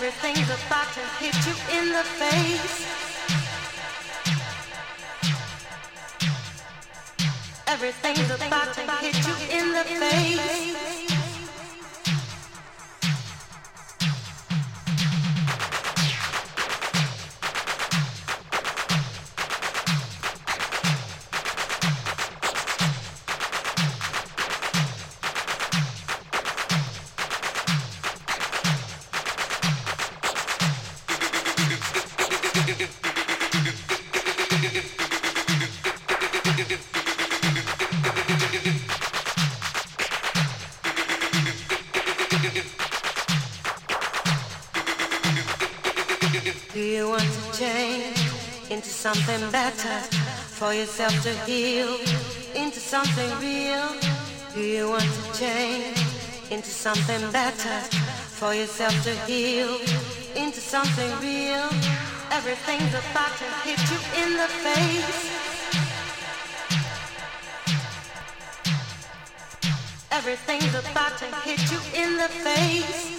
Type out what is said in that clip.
Everything's about to hit you in the face. Everything's about to hit you in the face. Do you want to change into something better for yourself to heal into something real? Do you want to change into something better for yourself to heal into something real? Everything's about to hit you in the face. Everything's about to hit you in the face.